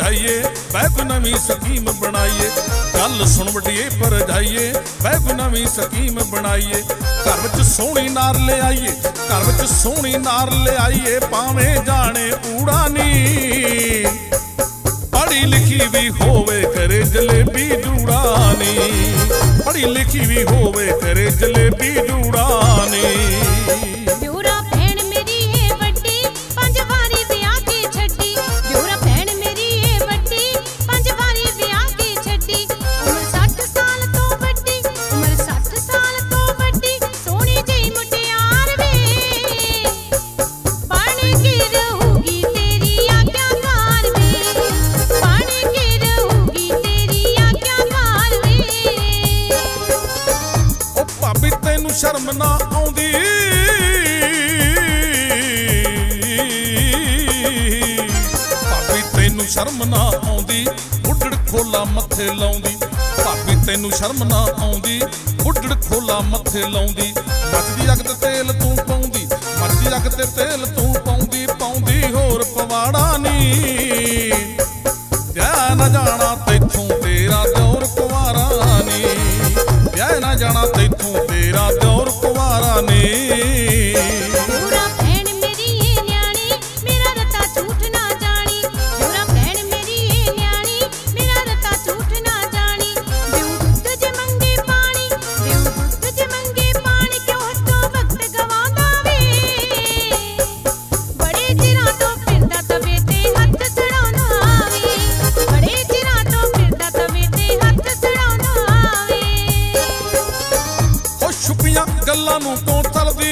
जाइए वह कोई नवी स्कीम बनाइए। गल सुन वड्डिए पर जाइए वह कोई नवी स्कीम बनाइए। घर विच सोहनी नार ले आइए, घर विच सोहनी नार ले आइए, भावें जाने उड़ानी। पढ़ी लिखी भी होवे करे जलेबी जूड़ानी, पढ़ी लिखी भी होवे करे जलेबी जूड़ानी। शर्म ना आउंदी भाभी तैनू शर्म ना आउंदी, बुढ़ड़ खोला मथे लाउंदी। भाभी तैनू शर्म ना आउंदी, बुढ़ड़ खोला मथे लाउंदी। मचदी अग ते तेल तू पाउंदी, मचदी अग ते तेल तू पाउंदी, पाउंदी होर पवाड़ा नी। ब्याह ना जाना तैथों तेरा दौर कुवारा नी, ब्याह ना जाना तैथों तेरा दौर कुवारा नी। गल्लां नूं क्यों थलदी,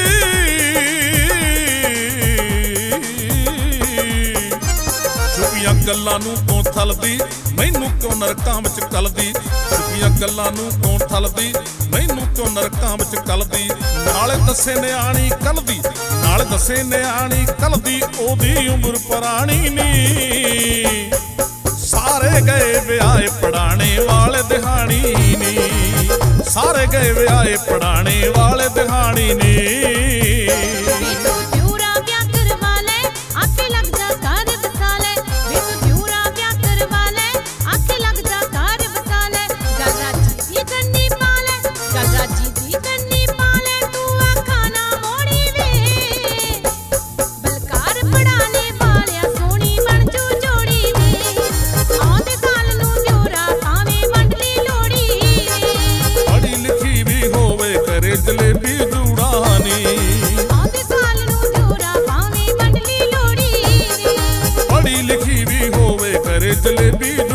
छुपियां गल्लां नूं क्यों थलदी, मैनू क्यों नरकां विच कलदी। छुपियां गल्लां नूं क्यों थलदी, मैनू क्यों नरकां विच कलदी। नाले दसे नियाणी कलदी, नाले दसे नियाणी कलदी, ओदी उम्र पुरानी नी। सारे गए विआहे पढ़ाने वाले दिहाड़ी नी, सारे गए विआहे पढ़ाने वाले दिहाड़ी नी। जलेबी जूड़ानी आंदे साल नूं जोरा भावें मंडली लोड़ी, पढ़ी लिखी भी होवे करे जलेबी।